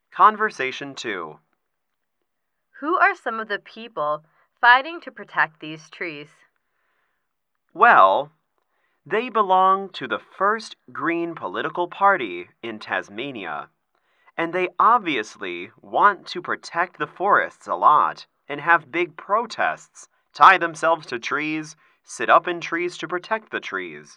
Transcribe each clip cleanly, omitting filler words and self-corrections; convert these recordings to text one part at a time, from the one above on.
Conversation 2. Who are some of the people fighting to protect these trees? Well, they belong to the first Green political party in Tasmania, and they obviously want to protect the forests a lot and have big protests, tie themselves to trees, sit up in trees to protect the trees.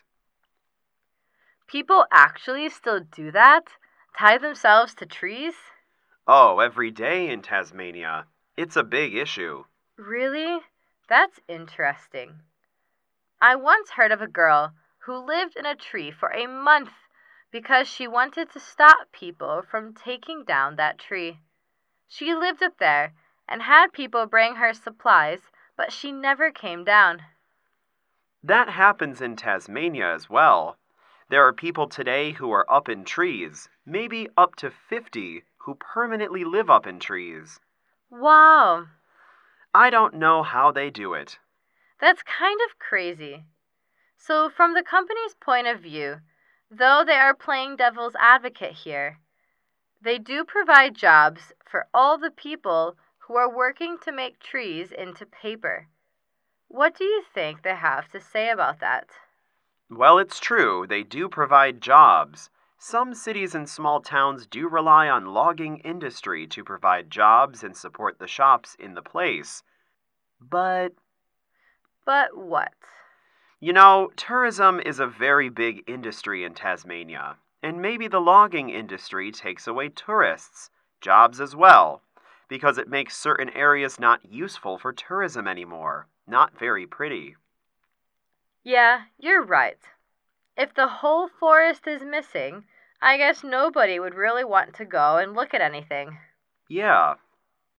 People actually still do that? Tie themselves to trees? Oh, every day in Tasmania. It's a big issue. Really? That's interesting. I once heard of a girl who lived in a tree for a month because she wanted to stop people from taking down that tree. She lived up there and had people bring her supplies, but she never came down. That happens in Tasmania as well. There are people today who are up in trees, maybe up to 50, who permanently live up in trees. Wow, I don't know how they do it. that's kind of crazy. So, from the company's point of view, though they are playing devil's advocate here, they do provide jobs for all the people who are working to make trees into paper. What do you think they have to say about that? Well, it's true, they do provide jobs. Some cities and small towns do rely on logging industry to provide jobs and support the shops in the place. But, But what? tourism is a very big industry in Tasmania, and maybe the logging industry takes away tourists, jobs as well, because it makes certain areas not useful for tourism anymore, not very pretty. Yeah, you're right. If the whole forest is missing, I guess nobody would really want to go and look at anything. Yeah,